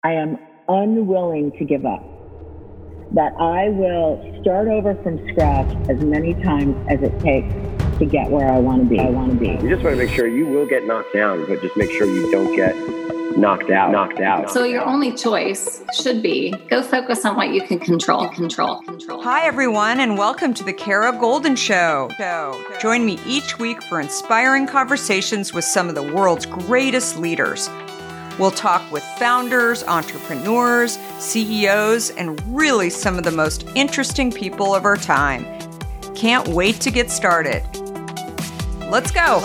I am unwilling to give up, that I will start over from scratch as many times as it takes to get where I want to be. You just want to make sure you will get knocked down, but just make sure you don't get knocked out. So your only choice should be go focus on what you can control. Hi, everyone, and welcome to the Kara Goldin Show. Join me each week for inspiring conversations with some of the world's greatest leaders. We'll talk with founders, entrepreneurs, CEOs, and really some of the most interesting people of our time. Can't wait to get started. Let's go.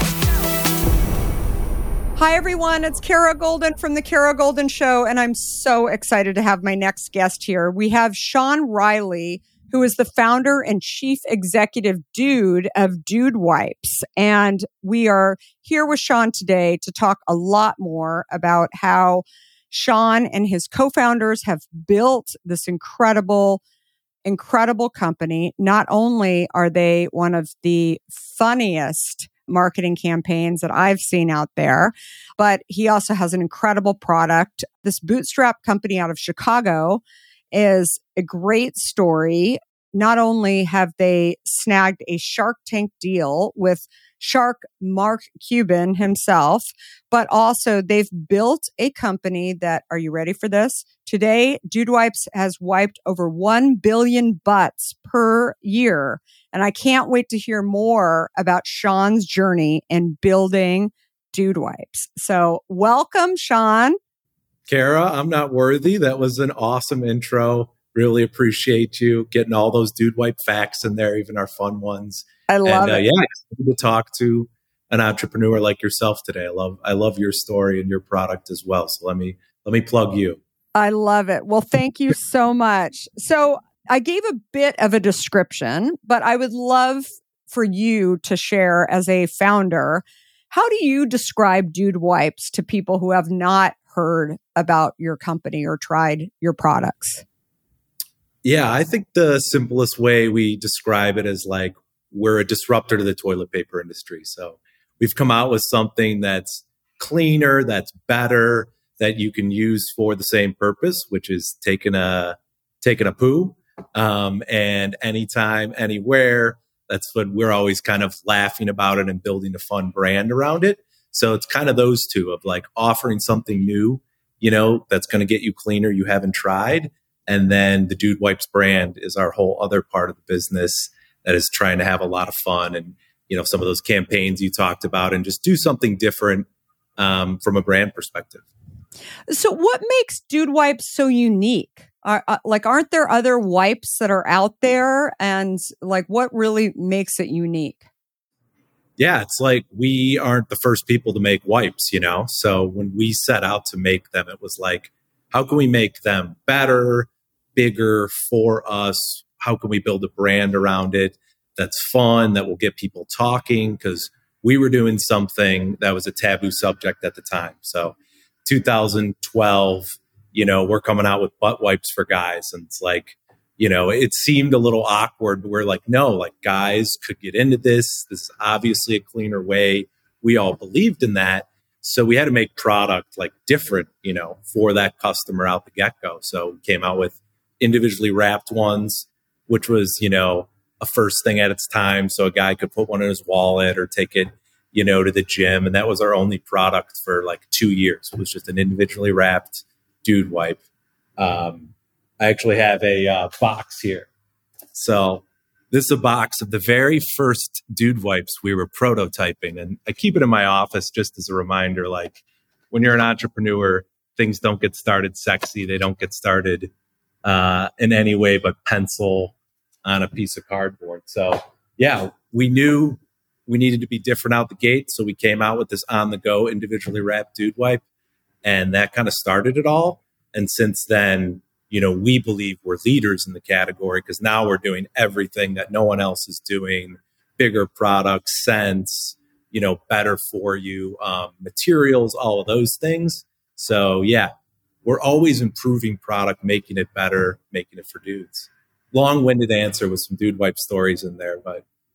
Hi, everyone. It's Kara Goldin from The Kara Goldin Show, and I'm so excited to have my next guest here. We have Sean Riley, who is the founder and chief executive dude of Dude Wipes. And we are here with Sean today to talk a lot more about how Sean and his co-founders have built this incredible company. Not only are they one of the funniest marketing campaigns that I've seen out there, but he also has an incredible product. This bootstrap company out of Chicago is a great story. Not only have they snagged a Shark Tank deal with Shark Mark Cuban himself, but also they've built a company that, are you ready for this? Today, Dude Wipes has wiped over 1 billion butts per year. And I can't wait to hear more about Sean's journey in building Dude Wipes. So welcome, Sean. Kara, I'm not worthy. That was an awesome intro. Really appreciate you getting all those Dude Wipe facts in there, even our fun ones. I love it. Yeah, excited to talk to an entrepreneur like yourself today. I love your story and your product as well. So let me plug you. I love it. Well, thank you so much. So I gave a bit of a description, but I would love for you to share as a founder. How do you describe Dude Wipes to people who have not heard about your company or tried your products? Yeah, I think the simplest way we describe it is like we're a disruptor to the toilet paper industry. So we've come out with something that's cleaner, that's better, that you can use for the same purpose, which is taking a poo. And anytime, anywhere, that's what we're always kind of laughing about it and building a fun brand around it. So it's kind of those two of like offering something new, that's going to get you cleaner you haven't tried. And then the Dude Wipes brand is our whole other part of the business that is trying to have a lot of fun and, some of those campaigns you talked about and just do something different from a brand perspective. So what makes Dude Wipes so unique? Aren't there other wipes that are out there? And what really makes it unique? Yeah, it's like we aren't the first people to make wipes, So when we set out to make them, it was like, how can we make them better, bigger for us? How can we build a brand around it that's fun, that will get people talking? Because we were doing something that was a taboo subject at the time. So 2012, we're coming out with butt wipes for guys. And it's like, it seemed a little awkward, but we're like, no, like guys could get into this. This is obviously a cleaner way. We all believed in that. So we had to make product like different, for that customer out the get-go. So we came out with individually wrapped ones, which was, a first thing at its time. So a guy could put one in his wallet or take it, to the gym. And that was our only product for like 2 years. It was just an individually wrapped Dude Wipe. I actually have a box here. So this is a box of the very first Dude Wipes we were prototyping. And I keep it in my office just as a reminder, like when you're an entrepreneur, things don't get started sexy. They don't get started in any way but pencil on a piece of cardboard. So yeah, we knew we needed to be different out the gate. So we came out with this on-the-go individually wrapped Dude Wipe. And that kind of started it all. And since then, we believe we're leaders in the category because now we're doing everything that no one else is doing. Bigger products, scents, better for you, materials, all of those things. So yeah, we're always improving product, making it better, making it for dudes. Long-winded answer with some Dude Wipe stories in there, but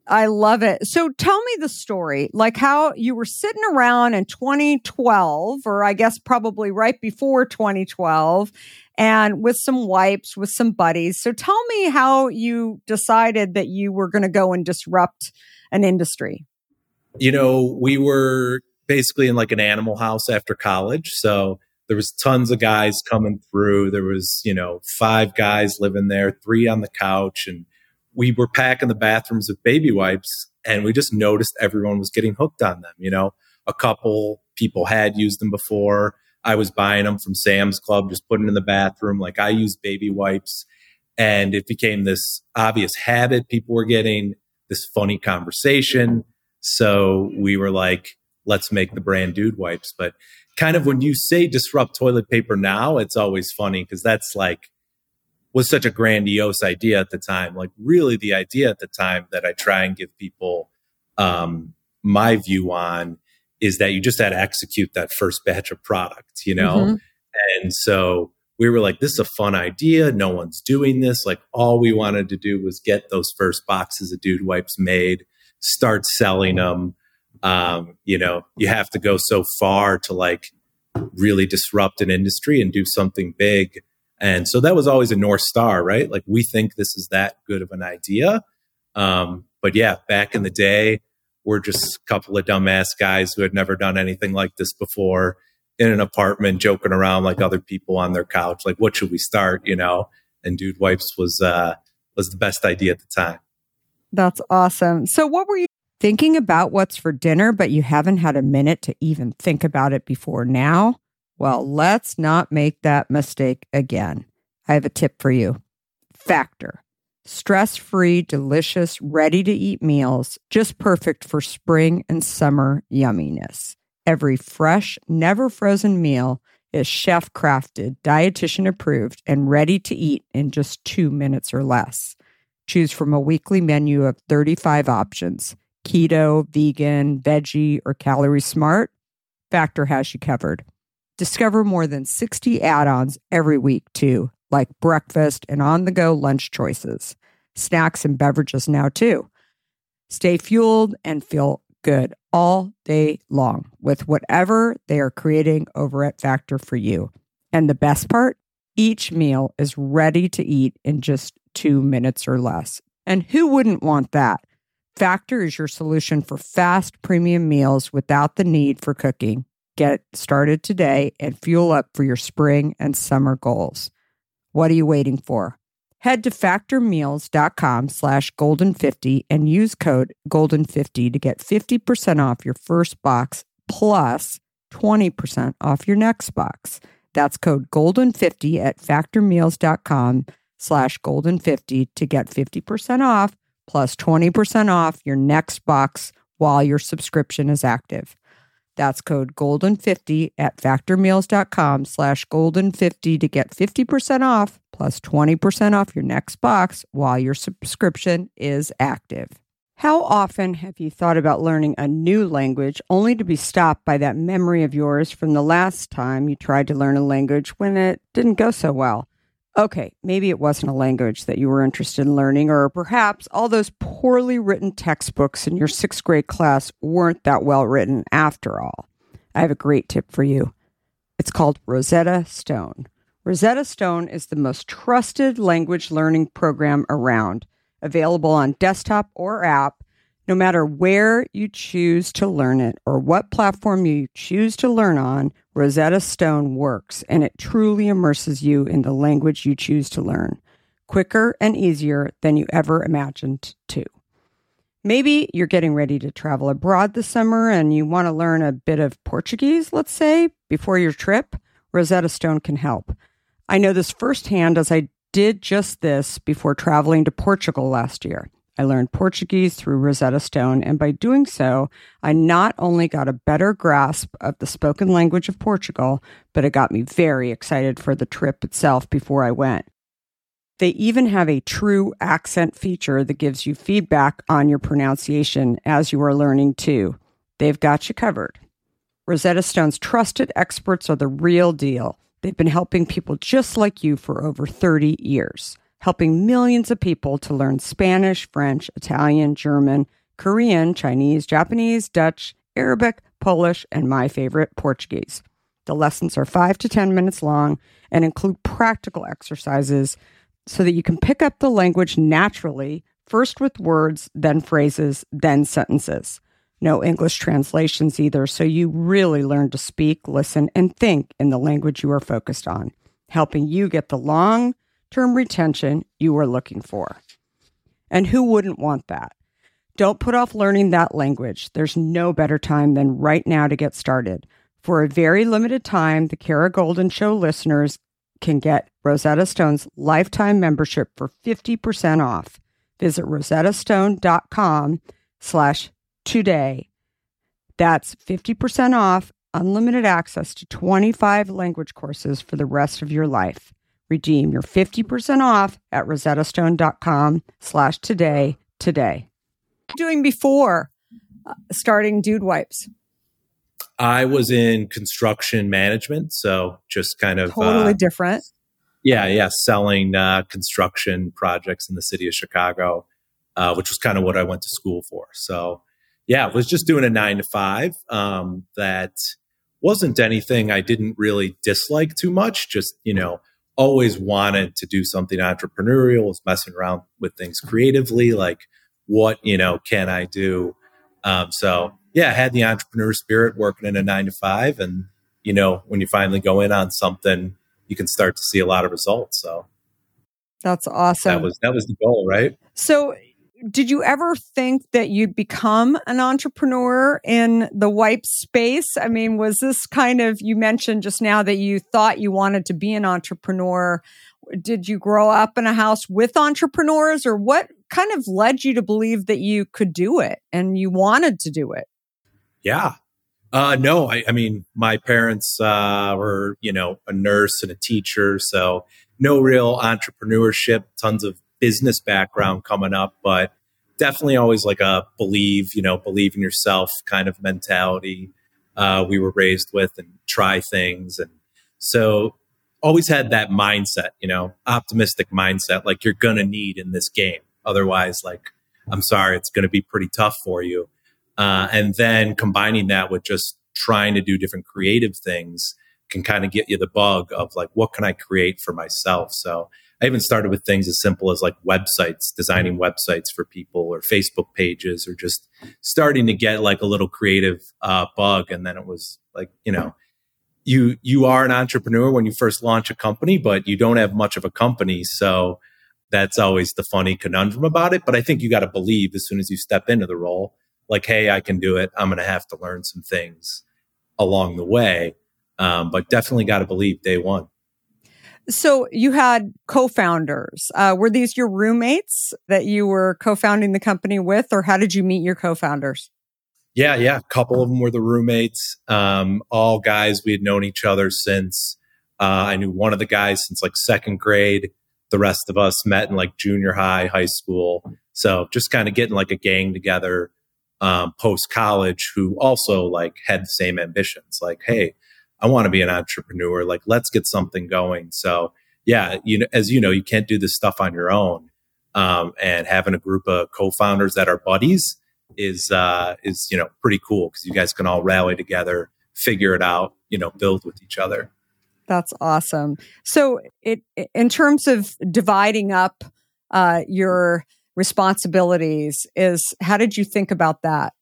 I love it. So tell me the story, like how you were sitting around in 2012, or I guess probably right before 2012, and with some wipes, with some buddies. So tell me how you decided that you were going to go and disrupt an industry. You know, we were basically in like an Animal House after college. So there was tons of guys coming through. There was, 5 guys living there, 3 on the couch, and we were packing the bathrooms with baby wipes, and we just noticed everyone was getting hooked on them. A couple people had used them before. I was buying them from Sam's Club, just putting in the bathroom. Like, I used baby wipes, and it became this obvious habit. People were getting this funny conversation. So we were like, let's make the brand Dude Wipes. But kind of when you say disrupt toilet paper now, it's always funny because that's like, was such a grandiose idea at the time. Like, really the idea at the time that I try and give people my view on is that you just had to execute that first batch of products, Mm-hmm. And so we were like, this is a fun idea. No one's doing this. Like, all we wanted to do was get those first boxes of Dude Wipes made, start selling them. You have to go so far to like really disrupt an industry and do something big. And so that was always a North Star, right? Like, we think this is that good of an idea. But yeah, back in the day, we're just a couple of dumbass guys who had never done anything like this before in an apartment, joking around like other people on their couch. Like, what should we start? And Dude Wipes was the best idea at the time. That's awesome. So what were you thinking about what's for dinner, but you haven't had a minute to even think about it before now? Well, let's not make that mistake again. I have a tip for you. Factor. Stress-free, delicious, ready-to-eat meals, just perfect for spring and summer yumminess. Every fresh, never frozen meal is chef-crafted, dietitian-approved, and ready to eat in just 2 minutes or less. Choose from a weekly menu of 35 options. Keto, vegan, veggie, or calorie smart. Factor has you covered. Discover more than 60 add-ons every week, too, like breakfast and on-the-go lunch choices. Snacks and beverages now, too. Stay fueled and feel good all day long with whatever they are creating over at Factor for you. And the best part? Each meal is ready to eat in just 2 minutes or less. And who wouldn't want that? Factor is your solution for fast premium meals without the need for cooking. Get started today and fuel up for your spring and summer goals. What are you waiting for? Head to factormeals.com/golden50 and use code golden50 to get 50% off your first box plus 20% off your next box. That's code golden50 at factormeals.com/golden50 to get 50% off plus 20% off your next box while your subscription is active. That's code golden50 at factormeals.com/golden50 to get 50% off plus 20% off your next box while your subscription is active. How often have you thought about learning a new language only to be stopped by that memory of yours from the last time you tried to learn a language when it didn't go so well? Okay, maybe it wasn't a language that you were interested in learning, or perhaps all those poorly written textbooks in your 6th grade class weren't that well written after all. I have a great tip for you. It's called Rosetta Stone. Rosetta Stone is the most trusted language learning program around, available on desktop or app, no matter where you choose to learn it or what platform you choose to learn on. Rosetta Stone works, and it truly immerses you in the language you choose to learn, quicker and easier than you ever imagined to. Maybe you're getting ready to travel abroad this summer and you want to learn a bit of Portuguese, let's say, before your trip. Rosetta Stone can help. I know this firsthand as I did just this before traveling to Portugal last year. I learned Portuguese through Rosetta Stone, and by doing so, I not only got a better grasp of the spoken language of Portugal, but it got me very excited for the trip itself before I went. They even have a true accent feature that gives you feedback on your pronunciation as you are learning too. They've got you covered. Rosetta Stone's trusted experts are the real deal. They've been helping people just like you for over 30 years. Helping millions of people to learn Spanish, French, Italian, German, Korean, Chinese, Japanese, Dutch, Arabic, Polish, and my favorite, Portuguese. The lessons are 5 to 10 minutes long and include practical exercises so that you can pick up the language naturally, first with words, then phrases, then sentences. No English translations either, so you really learn to speak, listen, and think in the language you are focused on, helping you get the long-term retention you are looking for. And who wouldn't want that? Don't put off learning that language. There's no better time than right now to get started. For a very limited time, the Kara Goldin Show listeners can get Rosetta Stone's lifetime membership for 50% off. Visit rosettastone.com/today. That's 50% off, unlimited access to 25 language courses for the rest of your life. Redeem your 50% off at rosettastone.com/today today. Doing before starting Dude Wipes? I was in construction management, so just kind of totally different. Yeah, selling construction projects in the city of Chicago, which was kind of what I went to school for. So, yeah, was just doing a 9 to 5. That wasn't anything I didn't really dislike too much. Just always wanted to do something entrepreneurial. Was messing around with things creatively, like what can I do? So yeah, I had the entrepreneur spirit working in a 9 to 5, and when you finally go in on something, you can start to see a lot of results. So that's awesome. That was the goal, right? So did you ever think that you'd become an entrepreneur in the wipe space? I mean, was this kind of, you mentioned just now that you thought you wanted to be an entrepreneur. Did you grow up in a house with entrepreneurs, or what kind of led you to believe that you could do it and you wanted to do it? Yeah. No, I mean, my parents were, a nurse and a teacher, so no real entrepreneurship, tons of business background coming up, but definitely always like a believe in yourself kind of mentality we were raised with, and try things. And so always had that mindset, optimistic mindset, like you're going to need in this game. Otherwise, like, I'm sorry, it's going to be pretty tough for you. And then combining that with just trying to do different creative things can kind of get you the bug of like, what can I create for myself? So I even started with things as simple as like websites, designing websites for people, or Facebook pages, or just starting to get like a little creative bug. And then it was like, you are an entrepreneur when you first launch a company, but you don't have much of a company. So that's always the funny conundrum about it. But I think you got to believe as soon as you step into the role, like, hey, I can do it. I'm going to have to learn some things along the way. But definitely got to believe day one. So you had co-founders. Were these your roommates that you were co-founding the company with, or how did you meet your co-founders? Yeah. A couple of them were the roommates. All guys we had known each other since I knew one of the guys since like second grade. The rest of us met in like junior high, high school. So just kind of getting like a gang together post college, who also like had the same ambitions. Like, hey, I want to be an entrepreneur. Like, let's get something going. So yeah, as you know, you can't do this stuff on your own. And having a group of co-founders that are buddies is pretty cool, because you guys can all rally together, figure it out, build with each other. That's awesome. So in terms of dividing up your responsibilities, how did you think about that?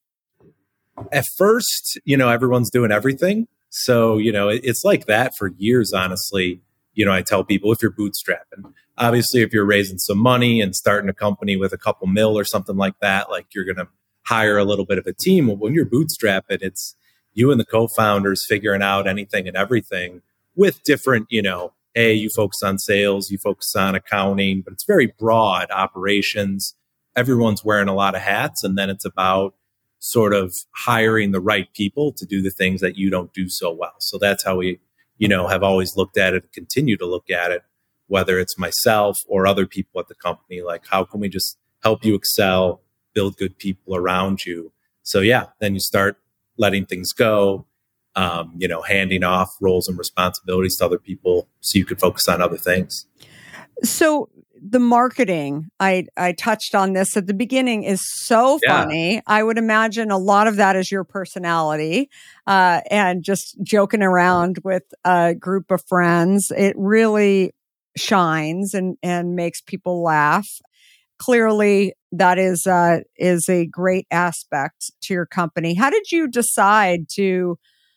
At first, everyone's doing everything. So, it's like that for years, honestly. I tell people, if you're bootstrapping, obviously, if you're raising some money and starting a company with a couple mil or something like that, like you're going to hire a little bit of a team. Well, when you're bootstrapping, it's you and the co-founders figuring out anything and everything with different, hey, you focus on sales, you focus on accounting, but it's very broad operations. Everyone's wearing a lot of hats, and then it's about sort of hiring the right people to do the things that you don't do so well. So that's how we, have always looked at it, continue to look at it, whether it's myself or other people at the company. Like, how can we just help you excel, build good people around you? So yeah, then you start letting things go, handing off roles and responsibilities to other people so you could focus on other things. So the marketing, I touched on this at the beginning, is so funny. I would imagine a lot of that is your personality and just joking around with a group of friends. It really shines and makes people laugh. Clearly, that is a great aspect to your company. How did you decide to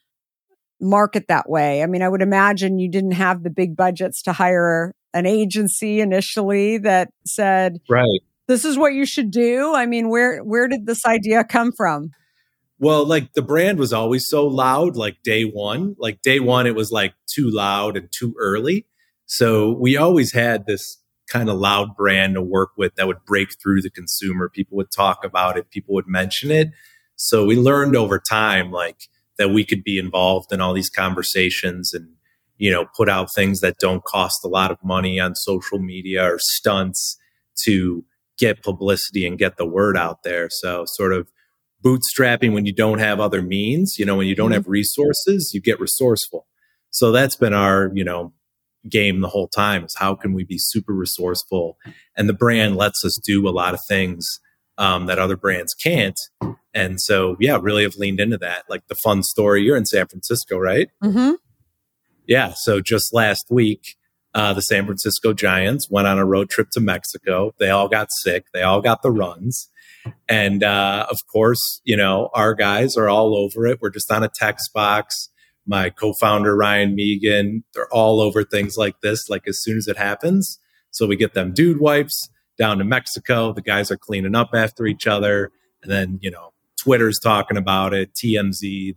market that way? I mean, I would imagine you didn't have the big budgets to hire an agency initially that said, right, this is what you should do. I mean, where did this idea come from? Well, like the brand was always so loud, like day one, it was like too loud and too early. So we always had this kind of loud brand to work with that would break through the consumer. People would talk about it. People would mention it. So we learned over time, like, that we could be involved in all these conversations and, you know, put out things that don't cost a lot of money on social media or stunts to get publicity and get the word out there. So sort of bootstrapping when you don't have other means, you know, when you don't have resources, you get resourceful. So that's been our, you know, game the whole time, is how can we be super resourceful? And the brand lets us do a lot of things that other brands can't. And so, yeah, really have leaned into that. Like the fun story, you're in San Francisco, right? Mm-hmm. Yeah. So just last week, the San Francisco Giants went on a road trip to Mexico. They all got sick. They all got the runs. And of course, you know, our guys are all over it. We're just on a text box. My co-founder, Ryan Megan, they're all over things like this, like as soon as it happens. So we get them dude wipes down to Mexico. The guys are cleaning up after each other. And then, you know, Twitter's talking about it. TMZ,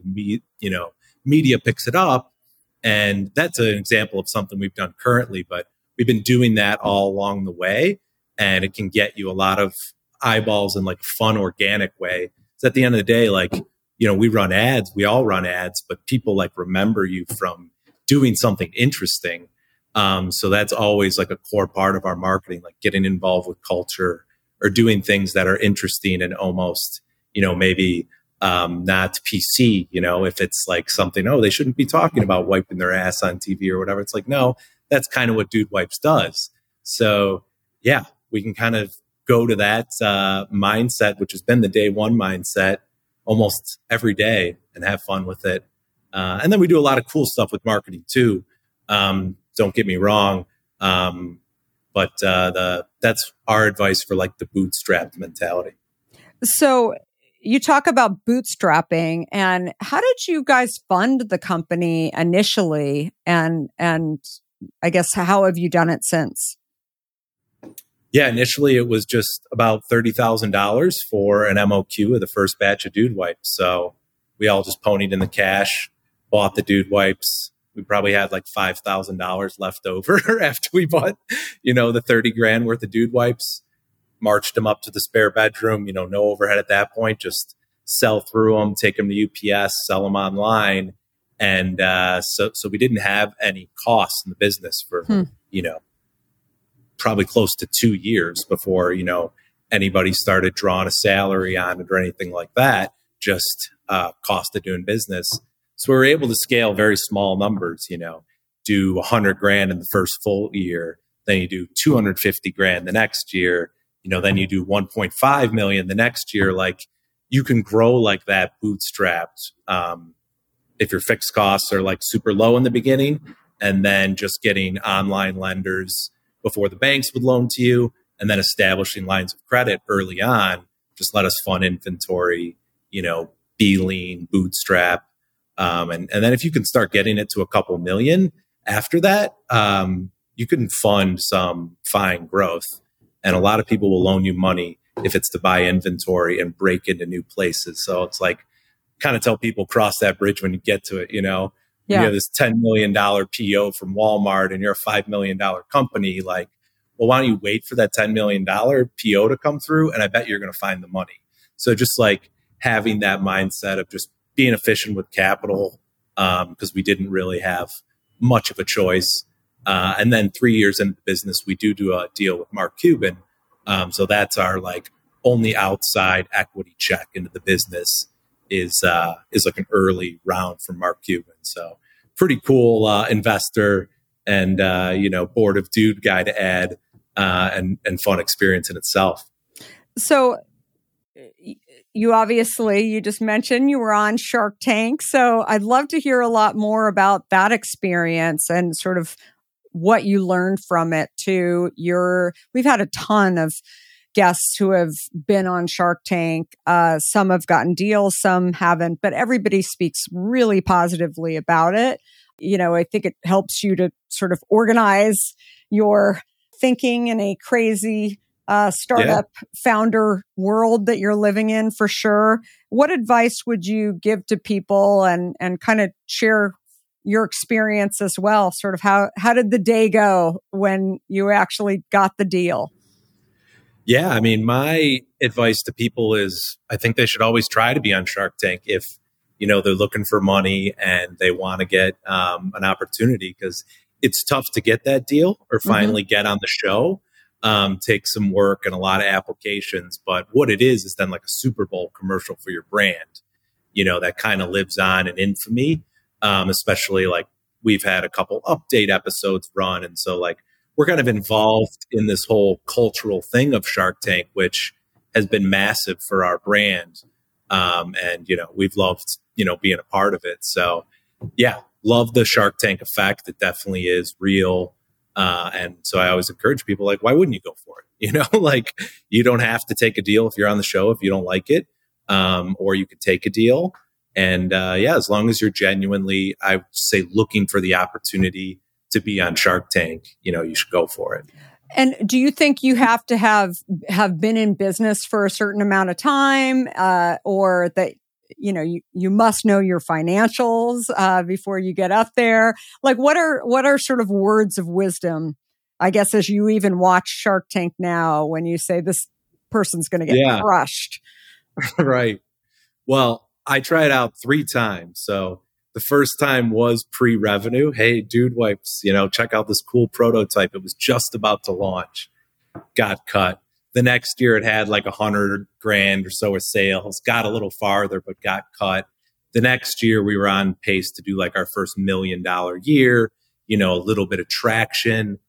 media picks it up. And that's an example of something we've done currently, but we've been doing that all along the way. And it can get you a lot of eyeballs in like a fun, organic way. So at the end of the day, like, you know, we run ads, we all run ads, but people like remember you from doing something interesting. So that's always like a core part of our marketing, like getting involved with culture or doing things that are interesting and almost, you know, maybe not PC, you know, if it's like something, oh, they shouldn't be talking about wiping their ass on TV or whatever. It's like, no, that's kind of what Dude Wipes does. So yeah, we can kind of go to that mindset, which has been the day one mindset, almost every day and have fun with it. And then we do a lot of cool stuff with marketing too. Don't get me wrong. But that's our advice for like the bootstrapped mentality. So you talk about bootstrapping, and how did you guys fund the company initially? And I guess, how have you done it since? Yeah, initially it was just about $30,000 for an MOQ of the first batch of Dude Wipes. So we all just ponied in the cash, bought the Dude Wipes. We probably had like $5,000 left over after we bought, you know, the 30 grand worth of Dude Wipes, marched them up to the spare bedroom, you know, no overhead at that point, just sell through them, take them to UPS, sell them online. And so we didn't have any costs in the business for, you know, probably close to 2 years before, you know, anybody started drawing a salary on it or anything like that, just cost of doing business. So we were able to scale very small numbers, you know, do 100 grand in the first full year, then you do 250 grand the next year, you know, then you do 1.5 million the next year. Like, you can grow like that bootstrapped if your fixed costs are like super low in the beginning, and then just getting online lenders before the banks would loan to you, and then establishing lines of credit early on. Just let us fund inventory, you know, be lean, bootstrap. And then if you can start getting it to a couple million after that, you can fund some fine growth. And a lot of people will loan you money if it's to buy inventory and break into new places. So it's like, kind of tell people, cross that bridge when you get to it, you know. Yeah. You have this $10 million PO from Walmart and you're a $5 million company. Like, well, why don't you wait for that $10 million PO to come through? And I bet you're going to find the money. So just like having that mindset of just being efficient with capital, because we didn't really have much of a choice. And then 3 years into the business, we do a deal with Mark Cuban. So that's our like only outside equity check into the business is like an early round from Mark Cuban. So pretty cool investor and, you know, board of dude guy to add and fun experience in itself. So you just mentioned you were on Shark Tank. So I'd love to hear a lot more about that experience and sort of what you learned from it we've had a ton of guests who have been on Shark Tank. Some have gotten deals, some haven't, but everybody speaks really positively about it. I think it helps you to sort of organize your thinking in a crazy startup founder world that you're living in, for sure. What advice would you give to people and kind of share your experience as well? Sort of how did the day go when you actually got the deal? Yeah, I mean, my advice to people is I think they should always try to be on Shark Tank if, they're looking for money and they want to get an opportunity, because it's tough to get that deal or finally get on the show. Takes some work and a lot of applications. But what it is then like a Super Bowl commercial for your brand, that kind of lives on in infamy. Especially like we've had a couple update episodes run. And so like we're kind of involved in this whole cultural thing of Shark Tank, which has been massive for our brand. And, we've loved, being a part of it. So yeah, love the Shark Tank effect. It definitely is real. And so I always encourage people, like, why wouldn't you go for it? Like you don't have to take a deal if you're on the show, if you don't like it, or you could take a deal. And as long as you're genuinely, I would say, looking for the opportunity to be on Shark Tank, you should go for it. And do you think you have to have been in business for a certain amount of time, or that, you must know your financials before you get up there? Like, what are sort of words of wisdom, I guess, as you even watch Shark Tank now, when you say this person's going to get crushed? Right. Well, I tried out 3 times. So the first time was pre-revenue. Hey, Dude Wipes, check out this cool prototype. It was just about to launch. Got cut. The next year it had like $100,000 or so of sales. Got a little farther, but got cut. The next year we were on pace to do like our first $1 million year, a little bit of traction.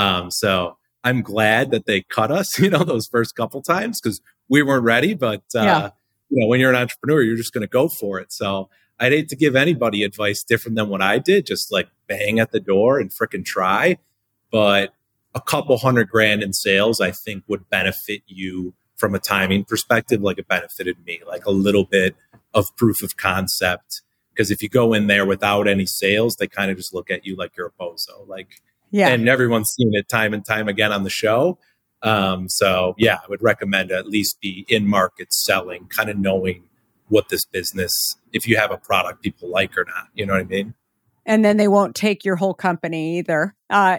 So I'm glad that they cut us, those first couple times, because we weren't ready. But, when you're an entrepreneur, you're just going to go for it. So I'd hate to give anybody advice different than what I did, just like bang at the door and frickin' try. But a couple $100,000 in sales, I think, would benefit you from a timing perspective, like it benefited me, like a little bit of proof of concept. Because if you go in there without any sales, they kind of just look at you like you're a bozo. And everyone's seen it time and time again on the show. So I would recommend at least be in market selling, kind of knowing what this business, if you have a product people like or not, you know what I mean? And then they won't take your whole company either. Right.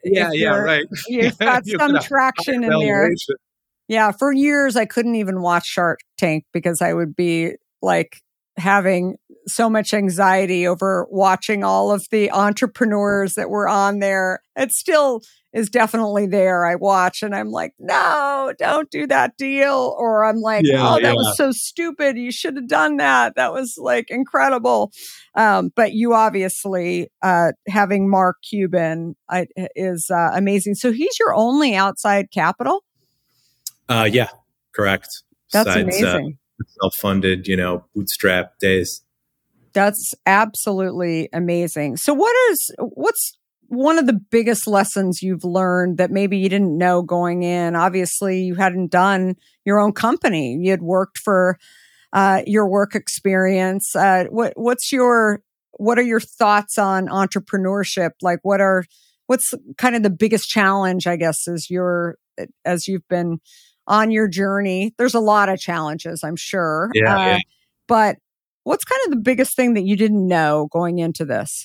You've got some traction in there. Yeah. For years, I couldn't even watch Shark Tank because I would be like having so much anxiety over watching all of the entrepreneurs that were on there. It still is definitely there. I watch and I'm like, no, don't do that deal. Or I'm like, that was so stupid. You should have done that. That was like incredible. But you obviously, having Mark Cuban is amazing. So he's your only outside capital? Yeah, correct. That's amazing. Self-funded, bootstrap days. That's absolutely amazing. So what's one of the biggest lessons you've learned that maybe you didn't know going in? Obviously, you hadn't done your own company. You had worked for your work experience. What are your thoughts on entrepreneurship? Like, what's kind of the biggest challenge, I guess, as you've been on your journey? There's a lot of challenges, I'm sure. But what's kind of the biggest thing that you didn't know going into this?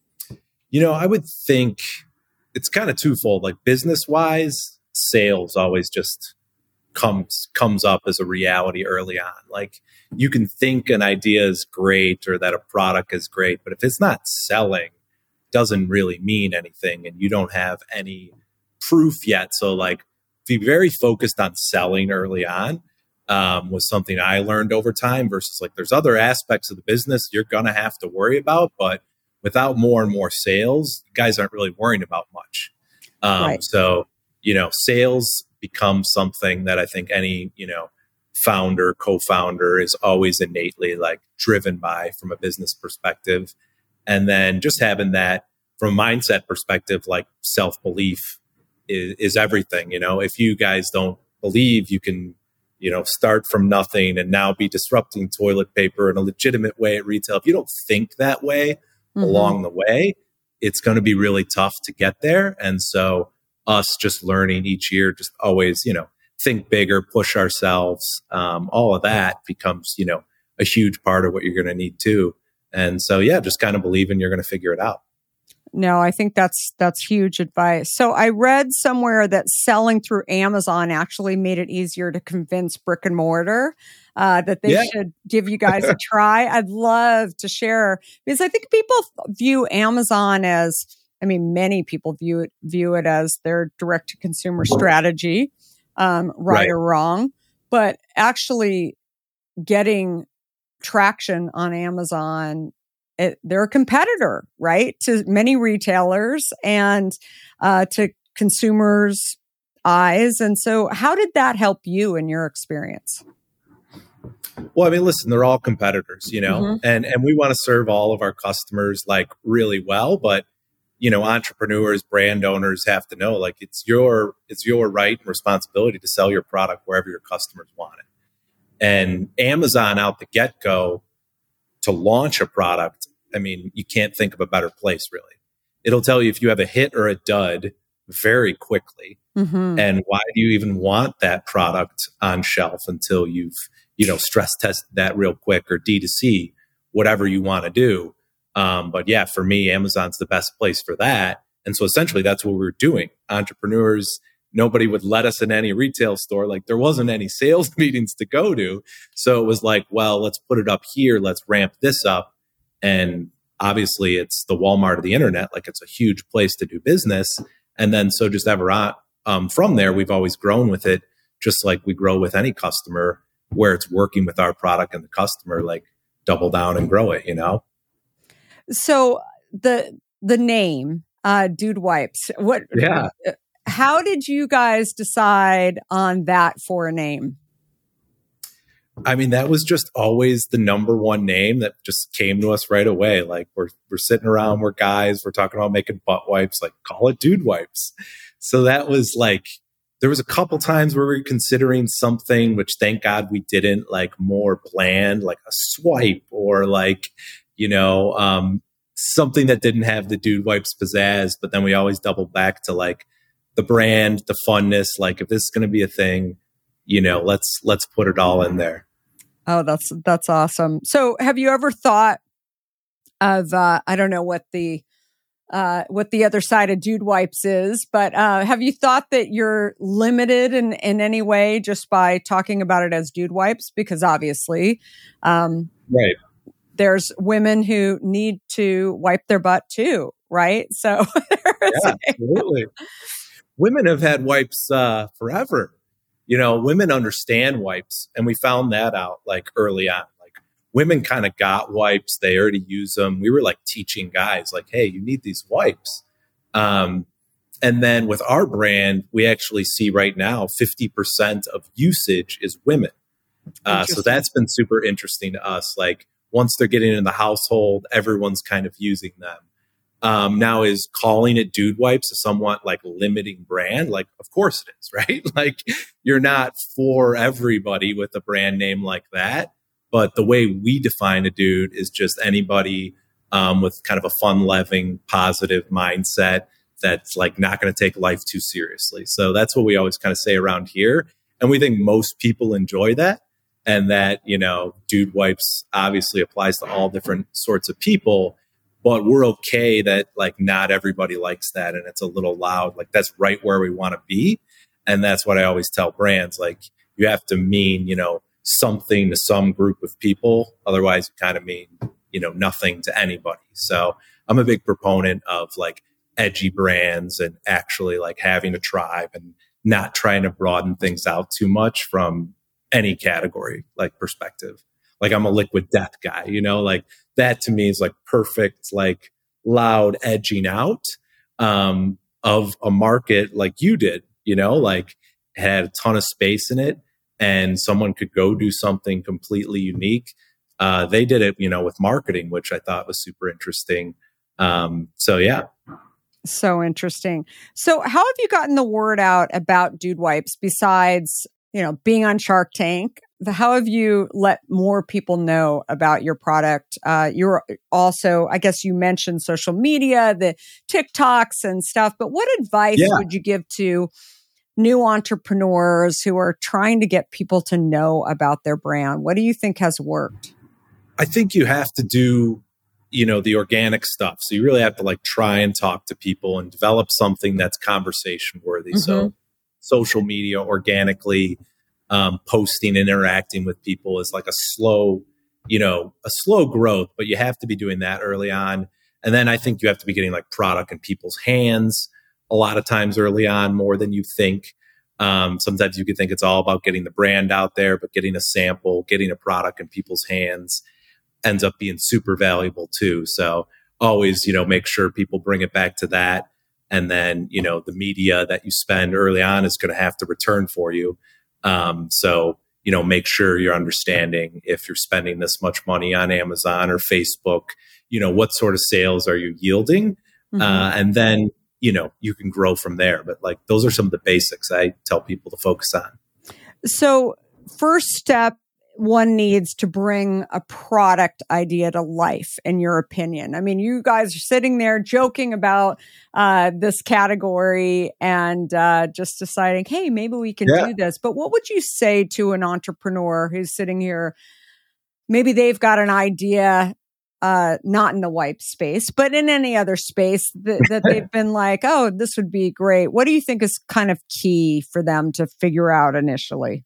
I would think it's kind of twofold. Like business-wise, sales always just comes up as a reality early on. Like you can think an idea is great or that a product is great, but if it's not selling, it doesn't really mean anything, and you don't have any proof yet. So like be very focused on selling early on was something I learned over time, versus like there's other aspects of the business you're going to have to worry about, but without more and more sales, guys aren't really worrying about much. Right. So sales becomes something that I think any, founder, co-founder is always innately like driven by from a business perspective. And then just having that from a mindset perspective, like self-belief is everything. If you guys don't believe you can, start from nothing and now be disrupting toilet paper in a legitimate way at retail, if you don't think that way along the way, it's going to be really tough to get there. And so us just learning each year, just always, think bigger, push ourselves, all of that becomes, a huge part of what you're going to need too. And so, yeah, just kind of believing you're going to figure it out. No, I think that's huge advice. So I read somewhere that selling through Amazon actually made it easier to convince brick and mortar that they should give you guys a try. I'd love to share, because I think people view Amazon as, many people view it as their direct to consumer strategy, right or wrong, but actually getting traction on Amazon, they're a competitor, right, to many retailers and to consumers' eyes. And so how did that help you in your experience? Well, listen, they're all competitors, and we want to serve all of our customers like really well. But, entrepreneurs, brand owners have to know, like, it's your right and responsibility to sell your product wherever your customers want it. And Amazon out the get-go to launch a product, you can't think of a better place, really. It'll tell you if you have a hit or a dud very quickly. And why do you even want that product on shelf until you've, stress tested that real quick, or D2C, whatever you want to do. But yeah, for me, Amazon's the best place for that. And so essentially that's what we were doing. Entrepreneurs, nobody would let us in any retail store. Like, there wasn't any sales meetings to go to. So it was like, well, let's put it up here. Let's ramp this up. And obviously it's the Walmart of the internet. Like, it's a huge place to do business. And then so just ever on, from there, we've always grown with it, just like we grow with any customer, where it's working with our product and the customer, like, double down and grow it, So the name, Dude Wipes, how did you guys decide on that for a name? That was just always the number one name that just came to us right away. Like, we're sitting around, we're guys, we're talking about making butt wipes, like, call it Dude Wipes. So that was like, there was a couple times where we were considering something, which thank God we didn't, like more bland, like a swipe, or like, something that didn't have the Dude Wipes pizzazz. But then we always double back to like the brand, the funness. Like, if this is going to be a thing, let's put it all in there. Oh, that's awesome. So have you ever thought of, I don't know what the other side of Dude Wipes is, but have you thought that you're limited in any way just by talking about it as Dude Wipes? Because obviously, right, there's women who need to wipe their butt too, right? So yeah, absolutely. Women have had wipes forever. Women understand wipes, and we found that out like early on. Like, women kind of got wipes; they already use them. We were like teaching guys, like, "Hey, you need these wipes." And then with our brand, we actually see right now 50% of usage is women. So that's been super interesting to us. Like, once they're getting in the household, everyone's kind of using them. Now, is calling it Dude Wipes a somewhat like limiting brand? Like, of course it is, right? Like, you're not for everybody with a brand name like that. But the way we define a dude is just anybody with kind of a fun-loving, positive mindset that's like not going to take life too seriously. So that's what we always kind of say around here. And we think most people enjoy that. And that, Dude Wipes obviously applies to all different sorts of people. But we're okay that like not everybody likes that, and it's a little loud. Like, that's right where we want to be. And that's what I always tell brands. Like, you have to mean, something to some group of people. Otherwise, you kind of mean, nothing to anybody. So I'm a big proponent of like edgy brands and actually like having a tribe and not trying to broaden things out too much from any category like perspective. Like, I'm a Liquid Death guy, like that to me is like perfect, like loud edging out of a market like you did, like it had a ton of space in it and someone could go do something completely unique. They did it, with marketing, which I thought was super interesting. So yeah. So interesting. So how have you gotten the word out about Dude Wipes besides, being on Shark Tank? How have you let more people know about your product? You're also, I guess you mentioned social media, the TikToks and stuff, but what advice would you give to new entrepreneurs who are trying to get people to know about their brand? What do you think has worked? I think you have to do, the organic stuff. So you really have to try and talk to people and develop something that's conversation worthy. Mm-hmm. So social media organically, posting, interacting with people is like a slow growth, but you have to be doing that early on. And then I think you have to be getting product in people's hands a lot of times early on, more than you think. Sometimes you could think it's all about getting the brand out there, but getting a sample, getting a product in people's hands ends up being super valuable too. So always, make sure people bring it back to that. And then, the media that you spend early on is going to have to return for you. So, make sure you're understanding if you're spending this much money on Amazon or Facebook, what sort of sales are you yielding? Mm-hmm. And then, you can grow from there. But those are some of the basics I tell people to focus on. So first step, one needs to bring a product idea to life, in your opinion. I mean, you guys are sitting there joking about this category and just deciding, hey, maybe we can do this. But what would you say to an entrepreneur who's sitting here? Maybe they've got an idea, not in the wipe space, but in any other space that they've been like, oh, this would be great. What do you think is kind of key for them to figure out initially?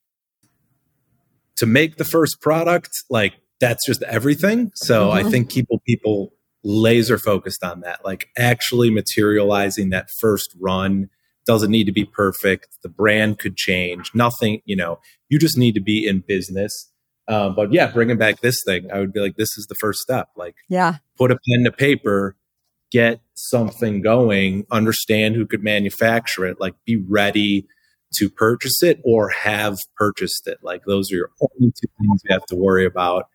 To make the first product, that's just everything. So I think people laser focused on that, actually materializing that first run doesn't need to be perfect. The brand could change. Nothing, you just need to be in business. But yeah, bringing back this thing, I would be this is the first step. Put a pen to paper, get something going, understand who could manufacture it, be ready to purchase it or have purchased it. Those are your only two things you have to worry about.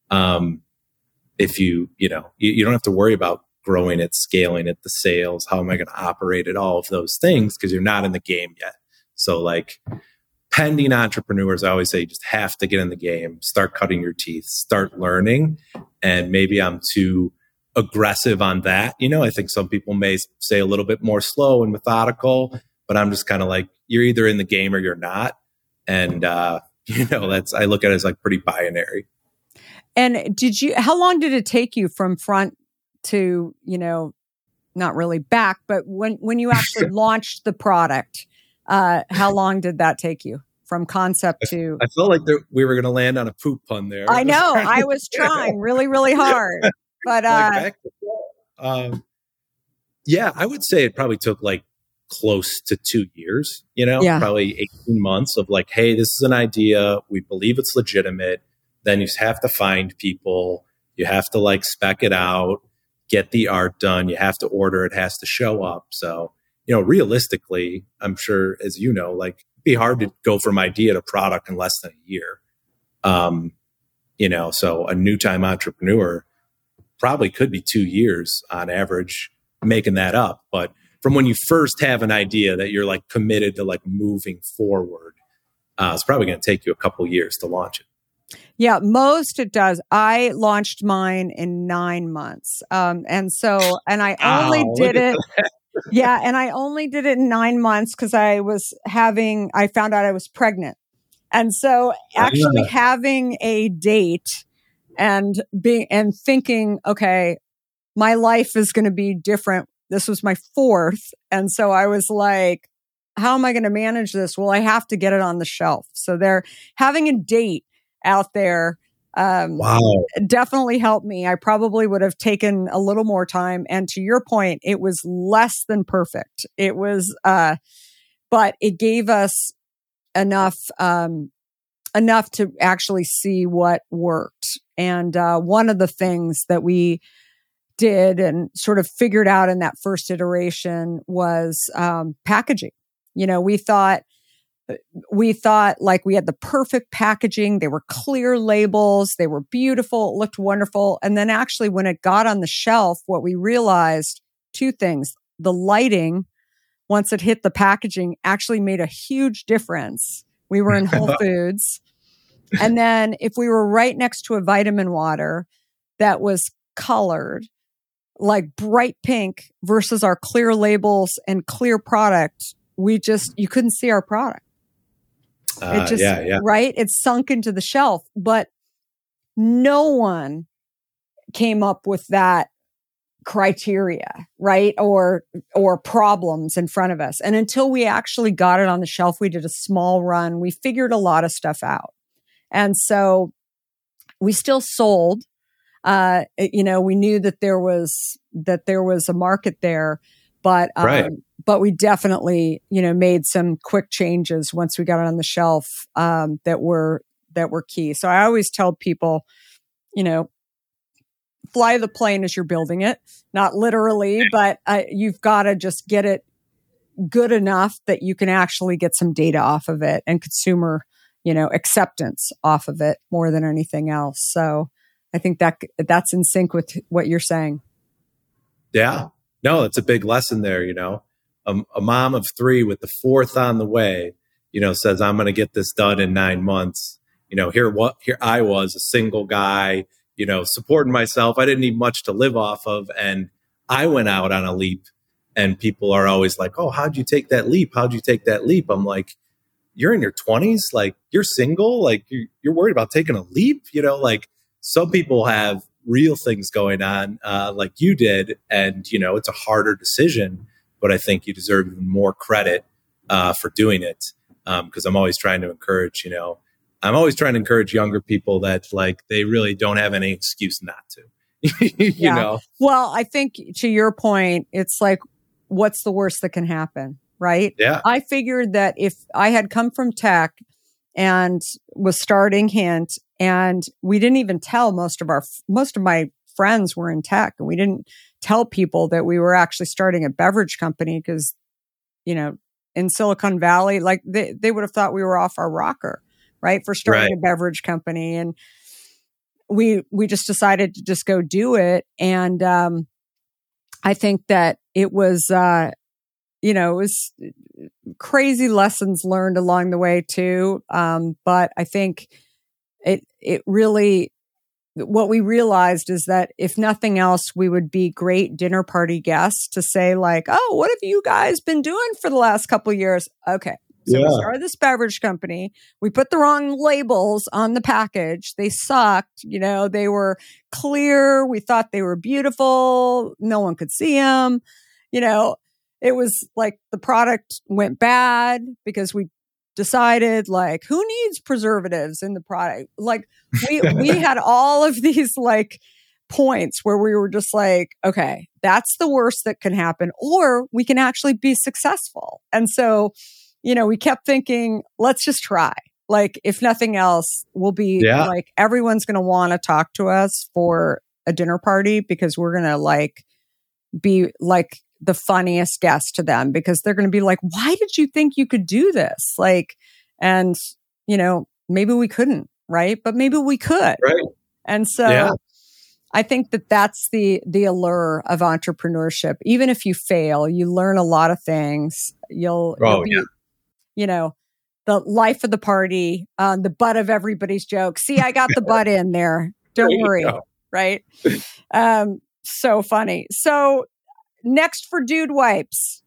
If you don't have to worry about growing it, scaling it, the sales, how am I going to operate it, all of those things, because you're not in the game yet. So pending entrepreneurs, I always say you just have to get in the game, start cutting your teeth, start learning. And maybe I'm too aggressive on that. I think some people may say a little bit more slow and methodical, but I'm just kind of you're either in the game or you're not. And, I look at it as pretty binary. And how long did it take you from front to, not really back, but when you actually launched the product, how long did that take you from concept to? I felt we were going to land on a poop pun there. I know. I was trying really, really hard, but, I would say it probably took close to 2 years, probably 18 months of hey, this is an idea. We believe it's legitimate. Then you have to find people. You have to spec it out, get the art done. You have to order. It has to show up. So, realistically, I'm sure, as it'd be hard to go from idea to product in less than a year. So a new time entrepreneur probably could be 2 years on average making that up. But from when you first have an idea that you're committed to moving forward, it's probably going to take you a couple years to launch it. Yeah, most it does. I launched mine in 9 months. And I only did it. Yeah. And I only did it in 9 months because I found out I was pregnant. And so actually having a date and thinking, okay, my life is going to be different. This was my 4th. And so I was how am I going to manage this? Well, I have to get it on the shelf. So they're having a date out there. Definitely helped me. I probably would have taken a little more time. And to your point, it was less than perfect. It was, but it gave us enough to actually see what worked. And one of the things that we did and sort of figured out in that first iteration was packaging. You know, we thought like we had the perfect packaging. They were clear labels. They were beautiful. It looked wonderful. And then actually when it got on the shelf, what we realized, two things: the lighting, once it hit the packaging, actually made a huge difference. We were in Whole Foods. And then if we were right next to a vitamin water that was colored like bright pink versus our clear labels and clear product, you couldn't see our product. It just, right? It sunk into the shelf, but no one came up with that criteria, right? Or problems in front of us. And until we actually got it on the shelf, we did a small run. We figured a lot of stuff out. And so we still sold. You know, we knew that there was a market there, but we definitely, you know, made some quick changes once we got it on the shelf, that were key. So I always tell people, you know, fly the plane as you're building it, not literally, but you've got to just get it good enough that you can actually get some data off of it and consumer, you know, acceptance off of it more than anything else. So I think that's in sync with what you're saying. Yeah. No, it's a big lesson there, you know. A mom of 3 with the 4th on the way, you know, says, I'm going to get this done in 9 months. You know, here I was, a single guy, you know, supporting myself. I didn't need much to live off of. And I went out on a leap, and people are always like, oh, how'd you take that leap? How'd you take that leap? I'm like, you're in your 20s, like you're single, like you're worried about taking a leap, you know, like some people have real things going on, like you did. And, you know, it's a harder decision, but I think you deserve even more credit for doing it. Because I'm always trying to encourage, younger people that like they really don't have any excuse not to, you know? Well, I think to your point, it's like, what's the worst that can happen? Right? Yeah. I figured that if I had come from tech and was starting Hint, and we didn't even tell most of my friends were in tech, and we didn't tell people that we were actually starting a beverage company because, you know, in Silicon Valley, like they would have thought we were off our rocker, right? For starting a beverage company. And we just decided to just go do it. And I think that it was, you know, it was crazy lessons learned along the way too. But I think it really, what we realized is that if nothing else, we would be great dinner party guests to say like, oh, what have you guys been doing for the last couple of years? Okay. So we started this beverage company. We put the wrong labels on the package. They sucked. You know, they were clear. We thought they were beautiful. No one could see them. You know, it was like the product went bad because we decided like, who needs preservatives in the product? Like we had all of these like points where we were just like, okay, that's the worst that can happen, or we can actually be successful. And so, you know, we kept thinking, let's just try. Like, if nothing else, we'll be like, everyone's going to want to talk to us for a dinner party because we're going to like be like the funniest guest to them, because they're going to be like, why did you think you could do this? Like, and you know, maybe we couldn't, right? But maybe we could. Right. And so I think that that's the allure of entrepreneurship. Even if you fail, you learn a lot of things. You'll be, you know, the life of the party, the butt of everybody's joke. See, I got the butt in there. Don't worry. Right. So funny. So next for Dude Wipes.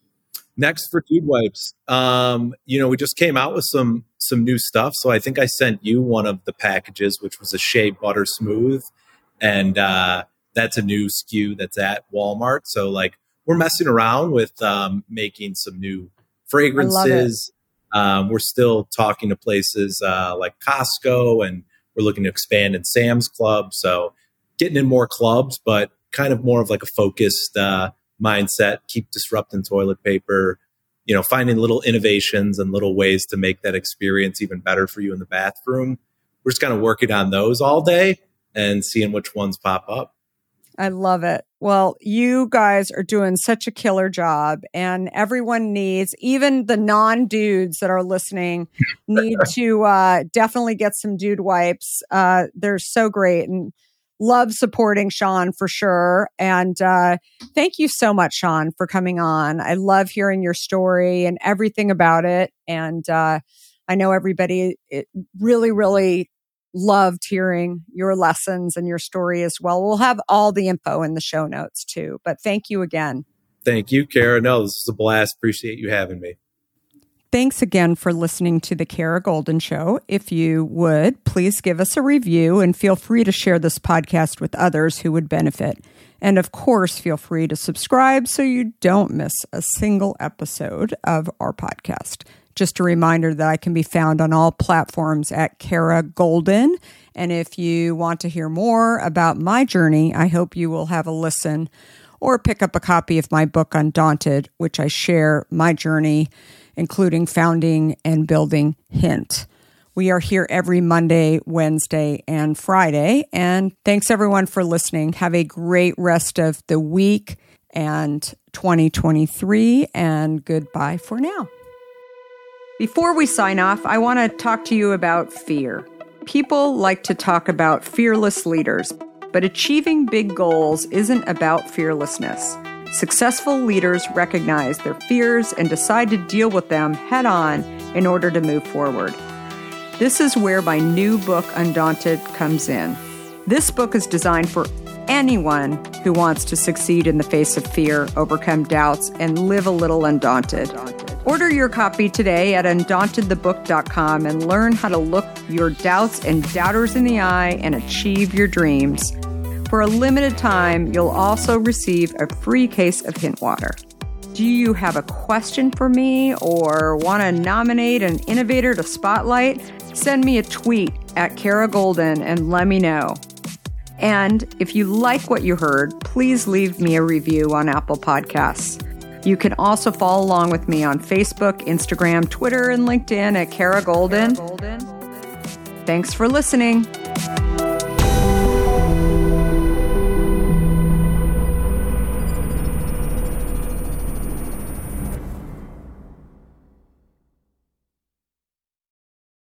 You know, we just came out with some new stuff. So I think I sent you one of the packages, which was a Shea Butter Smooth. And that's a new SKU that's at Walmart. So like we're messing around with making some new fragrances. We're still talking to places like Costco, and we're looking to expand in Sam's Club. So getting in more clubs, but kind of more of like a focused mindset, keep disrupting toilet paper, you know, finding little innovations and little ways to make that experience even better for you in the bathroom. We're just kind of working on those all day and seeing which ones pop up. I love it. Well, you guys are doing such a killer job, and everyone needs, even the non-dudes that are listening, need to definitely get some dude wipes. They're so great, and love supporting Sean for sure. And thank you so much, Sean, for coming on. I love hearing your story and everything about it. And I know everybody really, really loved hearing your lessons and your story as well. We'll have all the info in the show notes too. But thank you again. Thank you, Kara. No, this is a blast. Appreciate you having me. Thanks again for listening to the Kara Goldin Show. If you would, please give us a review and feel free to share this podcast with others who would benefit. And of course, feel free to subscribe so you don't miss a single episode of our podcast. Just a reminder that I can be found on all platforms at Kara Goldin. And if you want to hear more about my journey, I hope you will have a listen or pick up a copy of my book, Undaunted, which I share my journey, including founding and building Hint. We are here every Monday, Wednesday, and Friday. And thanks everyone for listening. Have a great rest of the week and 2023, and goodbye for now. Before we sign off, I want to talk to you about fear. People like to talk about fearless leaders, but achieving big goals isn't about fearlessness. Successful leaders recognize their fears and decide to deal with them head on in order to move forward. This is where my new book, Undaunted, comes in. This book is designed for anyone who wants to succeed in the face of fear, overcome doubts, and live a little undaunted. Order your copy today at undauntedthebook.com and learn how to look your doubts and doubters in the eye and achieve your dreams. For a limited time, you'll also receive a free case of Hint water. Do you have a question for me or want to nominate an innovator to spotlight? Send me a tweet at Kara Goldin and let me know. And if you like what you heard, please leave me a review on Apple Podcasts. You can also follow along with me on Facebook, Instagram, Twitter, and LinkedIn at Kara Goldin. Thanks for listening.